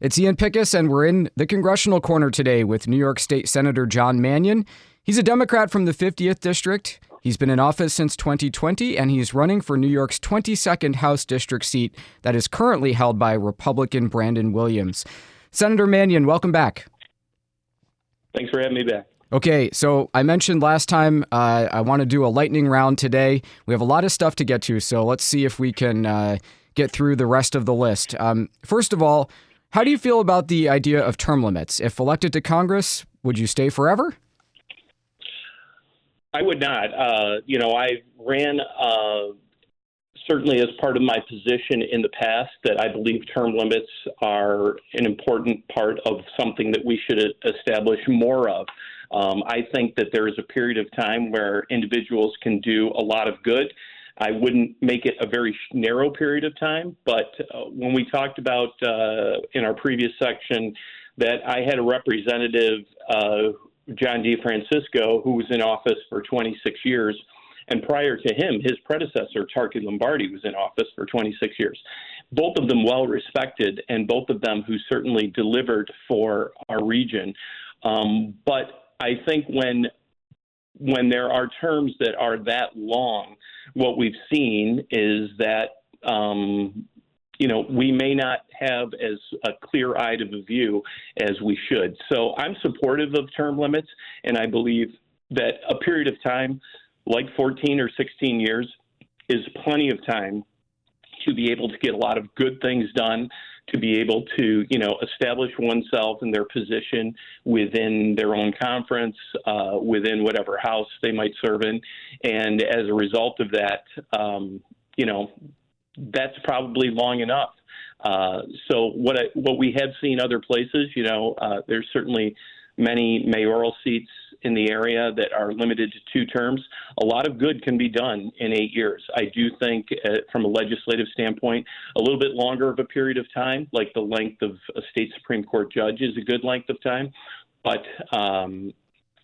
It's Ian Pickus, and we're in the Congressional Corner today with New York State Senator John Mannion. He's a Democrat from the 50th District. He's been in office since 2020, and he's running for New York's 22nd House District seat that is currently held by Republican Brandon Williams. Senator Mannion, welcome back. Thanks for having me back. Okay, so I mentioned last time I want to do a lightning round today. We have a lot of stuff to get to, so let's see if we can get through the rest of the list. First of all, how do you feel about the idea of term limits? If elected to Congress, would you stay forever? I would not. I ran certainly as part of my position in the past that I believe term limits are an important part of something that we should establish more of. I think that there is a period of time where individuals can do a lot of good. I wouldn't make it a very narrow period of time, but when we talked about in our previous section that I had a representative, John DeFrancisco, who was in office for 26 years, and prior to him, his predecessor, Tarky Lombardi, was in office for 26 years. Both of them well respected, and both of them who certainly delivered for our region. But I think when there are terms that are that long, what we've seen is that, we may not have as a clear-eyed of a view as we should. So I'm supportive of term limits, and I believe that a period of time like 14 or 16 years is plenty of time to be able to get a lot of good things done, to be able to, establish oneself in their position within their own conference, within whatever house they might serve in. And as a result of that, that's probably long enough. So what we have seen other places, there's certainly many mayoral seats in the area that are limited to 2 terms. A lot of good can be done in 8 years. I do think from a legislative standpoint, a little bit longer of a period of time, like the length of a state Supreme Court judge is a good length of time. But I'm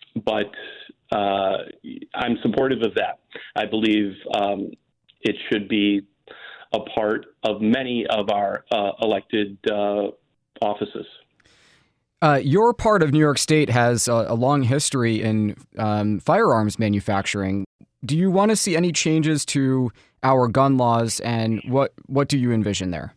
supportive of that. I believe it should be a part of many of our elected offices. Your part of New York State has a long history in firearms manufacturing. Do you want to see any changes to our gun laws, and what do you envision there?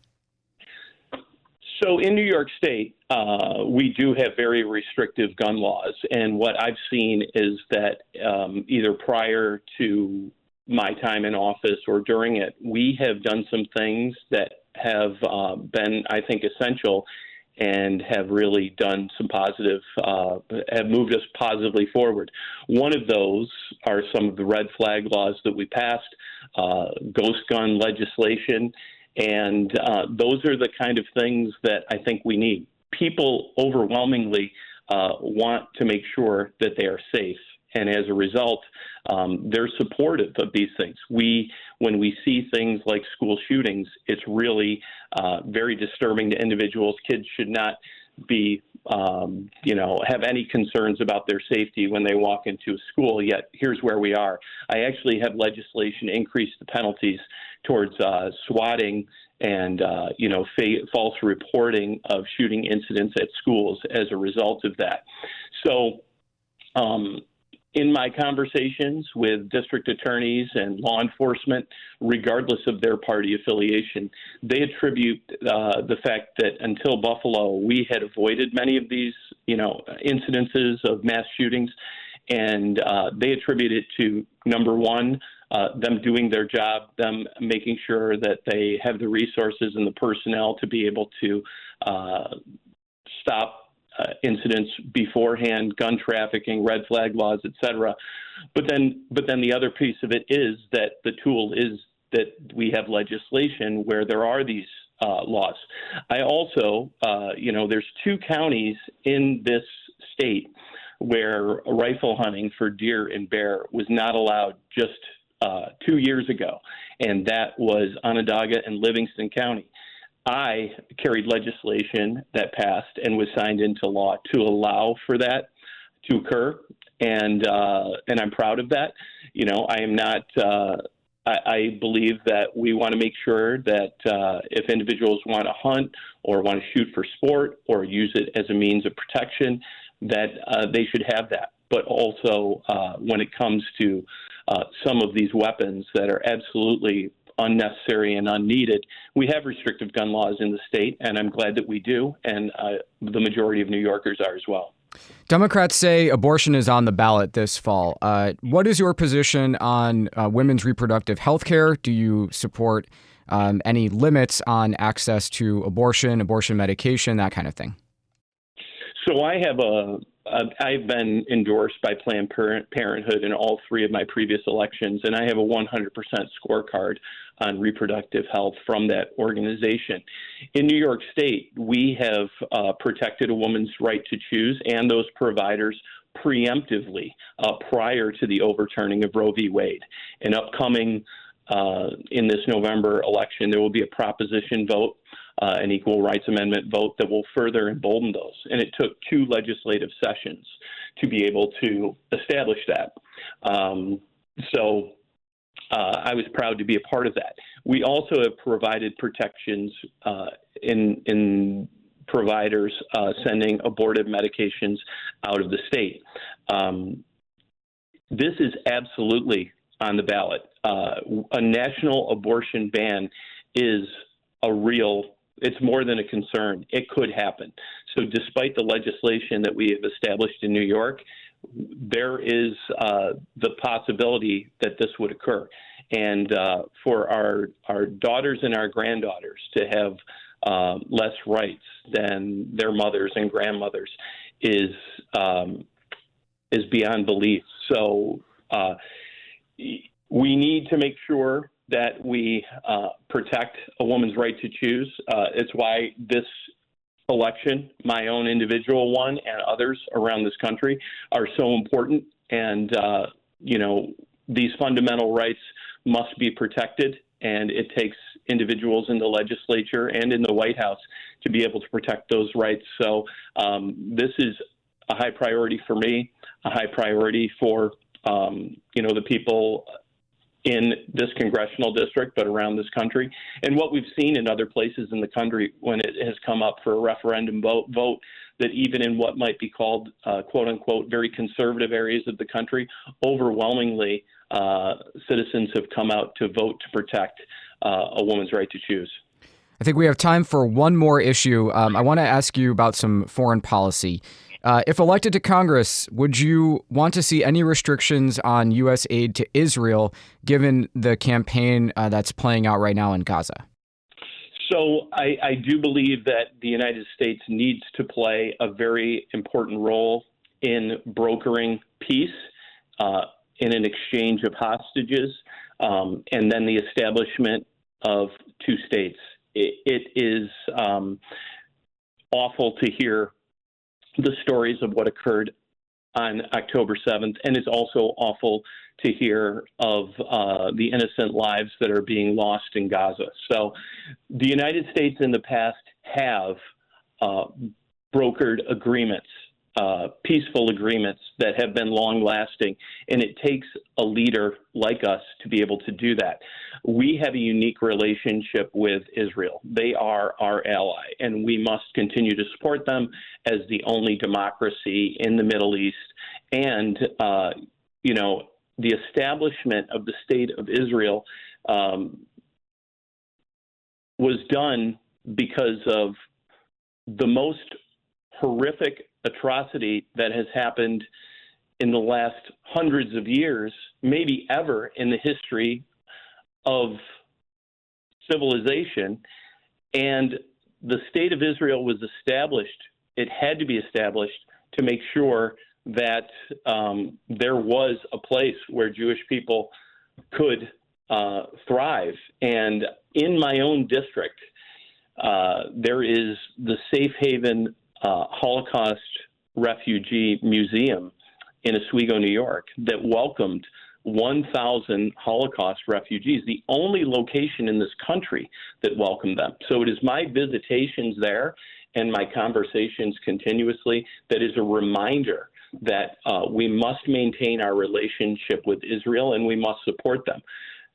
So in New York State, we do have very restrictive gun laws. And what I've seen is that either prior to my time in office or during it, we have done some things that have been, I think, essential and have really done some positive, have moved us positively forward. One of those are some of the red flag laws that we passed, ghost gun legislation, and those are the kind of things that I think we need. People overwhelmingly want to make sure that they are safe. And as a result, they're supportive of these things. When we see things like school shootings, it's really very disturbing to individuals. Kids should not be, have any concerns about their safety when they walk into a school. Yet here's where we are. I actually have legislation increase the penalties towards swatting and false reporting of shooting incidents at schools as a result of that. So. In my conversations with district attorneys and law enforcement, regardless of their party affiliation, they attribute the fact that until Buffalo, we had avoided many of these, incidences of mass shootings, and they attribute it to, number one, them doing their job, them making sure that they have the resources and the personnel to be able to stop incidents beforehand, gun trafficking, red flag laws, et cetera. But then the other piece of it is that the tool is that we have legislation where there are these laws. I also, there's 2 counties in this state where rifle hunting for deer and bear was not allowed just 2 years ago, and that was Onondaga and Livingston County. I carried legislation that passed and was signed into law to allow for that to occur, and I'm proud of that. I am not I believe that we want to make sure that if individuals want to hunt or want to shoot for sport or use it as a means of protection, that they should have that. But also when it comes to some of these weapons that are absolutely unnecessary and unneeded, we have restrictive gun laws in the state, and I'm glad that we do, and the majority of New Yorkers are as well. Democrats say abortion is on the ballot this fall. What is your position on women's reproductive health care? Do you support any limits on access to abortion medication, that kind of thing? So I've been endorsed by Planned Parenthood in all three of my previous elections, and I have a 100% scorecard on reproductive health from that organization. In New York State, we have protected a woman's right to choose and those providers preemptively prior to the overturning of Roe v. Wade. And upcoming in this November election, there will be a proposition vote, an equal rights amendment vote that will further embolden those. And it took 2 legislative sessions to be able to establish that. I was proud to be a part of that. We also have provided protections in providers sending abortive medications out of the state. This is absolutely on the ballot. A national abortion ban is it's more than a concern. It could happen. So despite the legislation that we have established in New York, there is the possibility that this would occur. And for our daughters and our granddaughters to have less rights than their mothers and grandmothers is beyond belief. So we need to make sure that we protect a woman's right to choose. It's why this election, my own individual one and others around this country, are so important. And, these fundamental rights must be protected. And it takes individuals in the legislature and in the White House to be able to protect those rights. So this is a high priority for me, a high priority for, the people in this congressional district, but around this country. And what we've seen in other places in the country when it has come up for a referendum vote, that even in what might be called, quote unquote, very conservative areas of the country, overwhelmingly citizens have come out to vote to protect a woman's right to choose. I think we have time for one more issue. I want to ask you about some foreign policy. If elected to Congress, would you want to see any restrictions on U.S. aid to Israel, given the campaign that's playing out right now in Gaza? So I do believe that the United States needs to play a very important role in brokering peace in an exchange of hostages and then the establishment of 2 states. It is awful to hear the stories of what occurred on October 7th, and it's also awful to hear of the innocent lives that are being lost in Gaza. So the United States in the past have brokered agreements, peaceful agreements that have been long-lasting, and it takes a leader like us to be able to do that. We have a unique relationship with Israel. They are our ally, and we must continue to support them as the only democracy in the Middle East. And, the establishment of the State of Israel was done because of the most horrific atrocity that has happened in the last hundreds of years, maybe ever in the history of civilization. And the State of Israel was established. It had to be established to make sure that there was a place where Jewish people could thrive. And in my own district, there is the Safe Haven Holocaust Refugee Museum in Oswego, New York, that welcomed 1,000 Holocaust refugees, the only location in this country that welcomed them. So it is my visitations there and my conversations continuously that is a reminder that we must maintain our relationship with Israel and we must support them.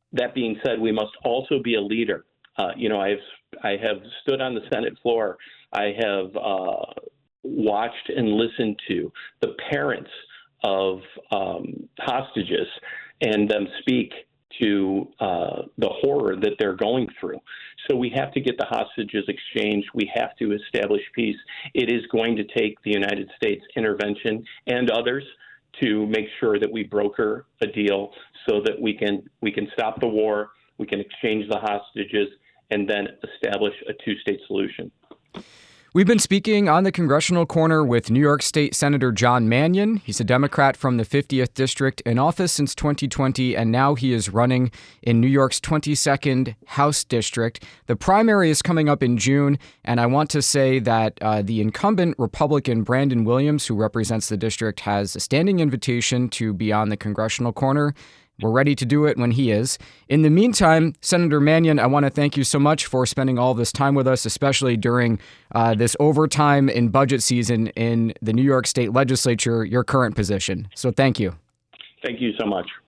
That being said, we must also be a leader. I have stood on the Senate floor. I have watched and listened to the parents of hostages and them speak to the horror that they're going through. So we have to get the hostages exchanged. We have to establish peace. It is going to take the United States intervention and others to make sure that we broker a deal so that we can stop the war, we can exchange the hostages, and then establish a two-state solution. We've been speaking on the Congressional Corner with New York State Senator John Mannion. He's a Democrat from the 50th District, in office since 2020, and now he is running in New York's 22nd House District. The primary is coming up in June, and I want to say that the incumbent Republican Brandon Williams, who represents the district, has a standing invitation to be on the Congressional Corner. We're ready to do it when he is. In the meantime, Senator Mannion, I want to thank you so much for spending all this time with us, especially during this overtime in budget season in the New York State Legislature, your current position. So thank you. Thank you so much.